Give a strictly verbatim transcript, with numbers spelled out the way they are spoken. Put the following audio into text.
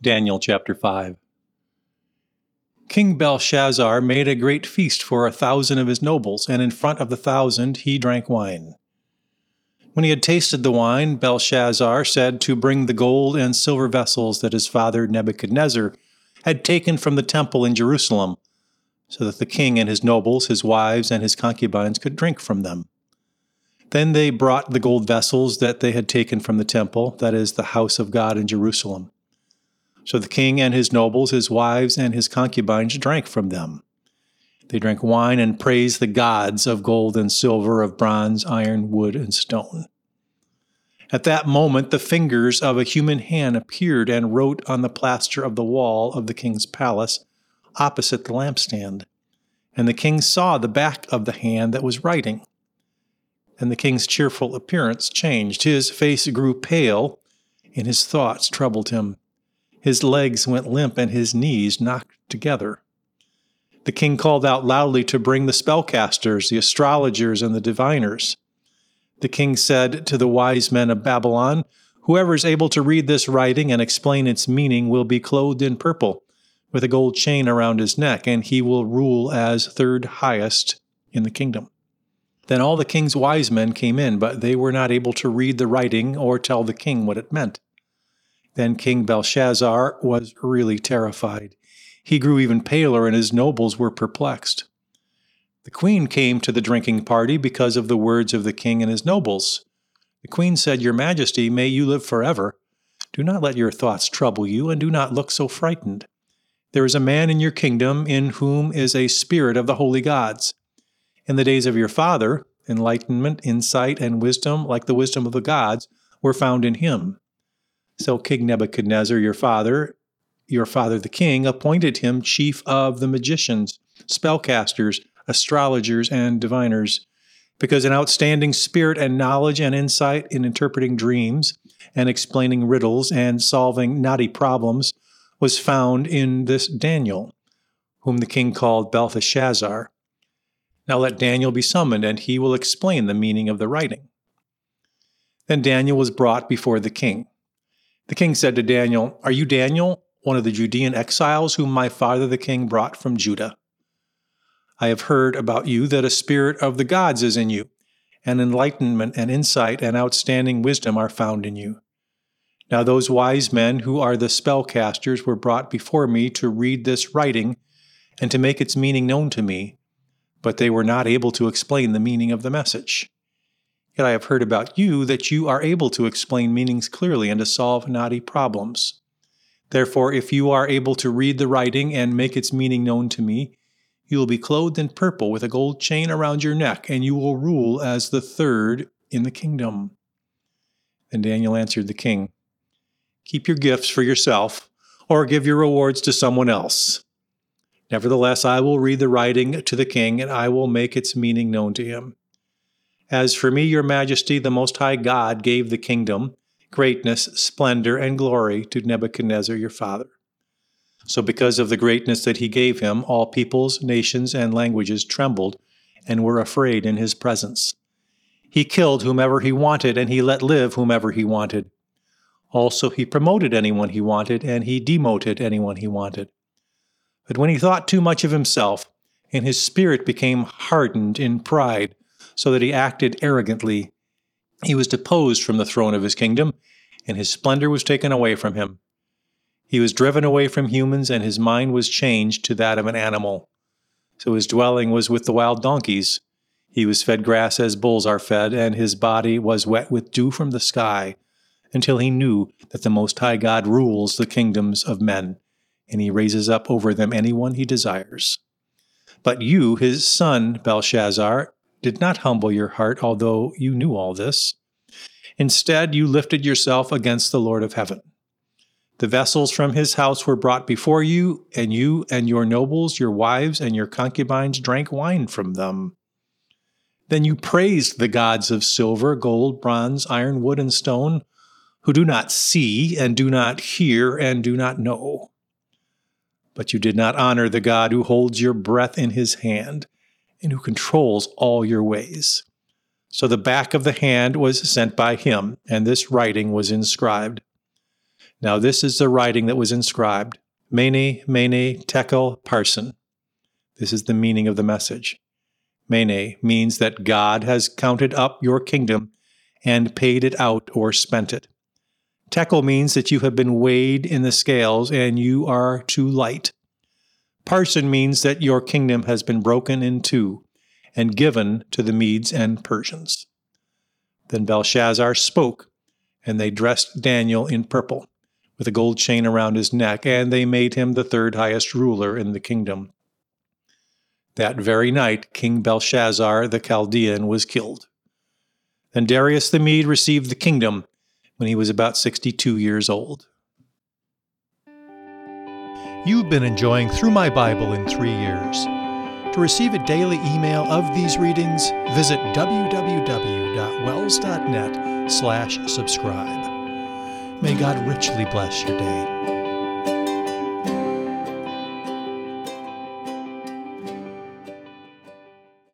Daniel chapter five. King Belshazzar made a great feast for a thousand of his nobles, and in front of the thousand he drank wine. When he had tasted the wine, Belshazzar said to bring the gold and silver vessels that his father Nebuchadnezzar had taken from the temple in Jerusalem, so that the king and his nobles, his wives, and his concubines could drink from them. Then they brought the gold vessels that they had taken from the temple, that is, the house of God in Jerusalem. So the king and his nobles, his wives, and his concubines drank from them. They drank wine and praised the gods of gold and silver, of bronze, iron, wood, and stone. At that moment, the fingers of a human hand appeared and wrote on the plaster of the wall of the king's palace opposite the lampstand. And the king saw the back of the hand that was writing. And the king's cheerful appearance changed. His face grew pale, and his thoughts troubled him. His legs went limp, and his knees knocked together. The king called out loudly to bring the spellcasters, the astrologers, and the diviners. The king said to the wise men of Babylon, "Whoever is able to read this writing and explain its meaning will be clothed in purple, with a gold chain around his neck, and he will rule as third highest in the kingdom." Then all the king's wise men came in, but they were not able to read the writing or tell the king what it meant. Then King Belshazzar was really terrified. He grew even paler, and his nobles were perplexed. The queen came to the drinking party because of the words of the king and his nobles. The queen said, "Your Majesty, may you live forever. Do not let your thoughts trouble you, and do not look so frightened. There is a man in your kingdom in whom is a spirit of the holy gods. In the days of your father, enlightenment, insight, and wisdom, like the wisdom of the gods, were found in him. So King Nebuchadnezzar, your father, your father the king, appointed him chief of the magicians, spellcasters, astrologers, and diviners, because an outstanding spirit and knowledge and insight in interpreting dreams and explaining riddles and solving knotty problems was found in this Daniel, whom the king called Belteshazzar. Now let Daniel be summoned, and he will explain the meaning of the writing." Then Daniel was brought before the king. The king said to Daniel, "Are you Daniel, one of the Judean exiles whom my father the king brought from Judah? I have heard about you that a spirit of the gods is in you, and enlightenment and insight and outstanding wisdom are found in you. Now those wise men who are the spellcasters were brought before me to read this writing and to make its meaning known to me, but they were not able to explain the meaning of the message. Yet I have heard about you that you are able to explain meanings clearly and to solve knotty problems. Therefore, if you are able to read the writing and make its meaning known to me, you will be clothed in purple with a gold chain around your neck, and you will rule as the third in the kingdom." Then Daniel answered the king, "Keep your gifts for yourself, or give your rewards to someone else. Nevertheless, I will read the writing to the king, and I will make its meaning known to him. As for me, your majesty, the Most High God gave the kingdom, greatness, splendor, and glory to Nebuchadnezzar your father. So because of the greatness that he gave him, all peoples, nations, and languages trembled and were afraid in his presence. He killed whomever he wanted, and he let live whomever he wanted. Also he promoted anyone he wanted, and he demoted anyone he wanted. But when he thought too much of himself, and his spirit became hardened in pride, so that he acted arrogantly, he was deposed from the throne of his kingdom, and his splendor was taken away from him. He was driven away from humans, and his mind was changed to that of an animal. So his dwelling was with the wild donkeys. He was fed grass as bulls are fed, and his body was wet with dew from the sky, until he knew that the Most High God rules the kingdoms of men, and he raises up over them anyone he desires. But you, his son, Belshazzar, did not humble your heart, although you knew all this. Instead, you lifted yourself against the Lord of heaven. The vessels from his house were brought before you, and you and your nobles, your wives, and your concubines drank wine from them. Then you praised the gods of silver, gold, bronze, iron, wood, and stone, who do not see, and do not hear, and do not know. But you did not honor the God who holds your breath in his hand, and who controls all your ways. So the back of the hand was sent by him, and this writing was inscribed. Now this is the writing that was inscribed. Mene, Mene, Tekel, Parsin. This is the meaning of the message. Mene means that God has counted up your kingdom and paid it out or spent it. Tekel means that you have been weighed in the scales and you are too light. Parsin means that your kingdom has been broken in two and given to the Medes and Persians. Then Belshazzar spoke, and they dressed Daniel in purple, with a gold chain around his neck, and they made him the third highest ruler in the kingdom. That very night, King Belshazzar the Chaldean was killed. Then Darius the Mede received the kingdom when he was about sixty-two years old. You've been enjoying Through My Bible in Three Years. To receive a daily email of these readings, visit w w w dot wells dot net slash subscribe. May God richly bless your day.